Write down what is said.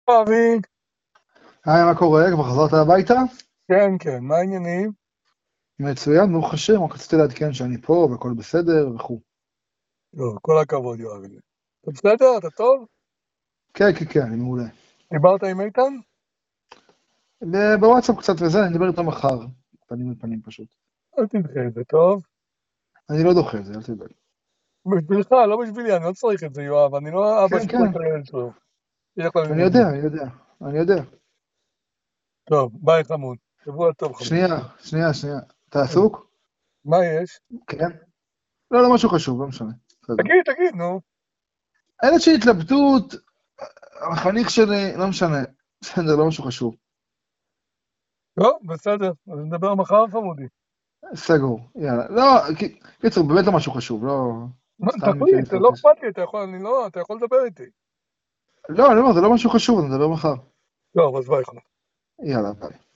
אבי, היי, מה קורה? כבר חזרת הביתה? כן, כן, מה העניינים? מצוין, ברוך השם, רק רציתי לעדכן שאני פה והכל בסדר וכו'. לא, כל הכבוד, יואבי. אתה בסדר? אתה טוב? כן, כן, כן, אני מעולה. דיברת עם איתן? בוואטסאפ קצת וזה, אני אדבר איתו מחר. פנים לפנים פשוט. אל תדחה את זה, טוב? אני לא דוחה את זה, אל תדאג. בשבילך, לא בשבילי, אני לא צריך את זה, יואב, אני לא אבא כן, שצריך כן, את הילד שלו. ילך ללימודים. אני יודע. טוב, ביי חמוד. שבוע טוב חמוד. שנייה. אתה עסוק? מה יש? כן. לא, לא משהו חשוב, לא משנה. בסדר. תגיד, נו. אין איזושהי התלבטות, החניך שלי, לא משנה. בסדר, לא משהו חשוב. לא, בסדר, אז נדבר מחר חמודי. סגור, יאללה. לא, קיצור, באמת לא משהו חשוב, לא... סתם כן תחליט, לא לפרטש. אכפת לי, אתה יכול לדבר איתי. לא, אני אומר, זה לא משהו חשוב, נדבר מחר. טוב, אז ביי חמוד. יאללה, ביי.